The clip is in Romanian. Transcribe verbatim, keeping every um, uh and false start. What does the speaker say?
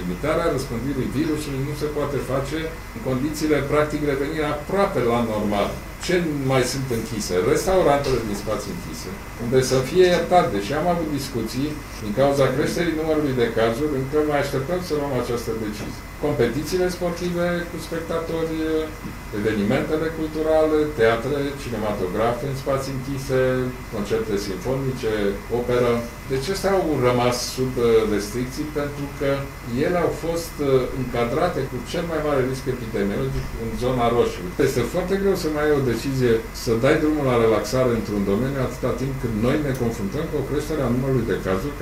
Limitarea răspândirii virusului nu se poate face în condițiile practic revenirea aproape la normal. Ce mai sunt închise? Restaurantele din spații închise, unde să fie iertat, deși am avut discuții, din cauza creșterii numărului de cazuri, încă mai așteptăm să luăm această decizie. Competițiile sportive cu spectatori, evenimentele culturale, teatre, cinematografe în spații închise, concerte simfonice, operă. Deci acestea au rămas sub restricții pentru că ele au fost încadrate cu cel mai mare risc epidemiologic în zona roșie. Este foarte greu să mai ai o decizie să dai drumul la relaxare într-un domeniu atâta timp când noi ne confruntăm cu o creștere a numărului de cazuri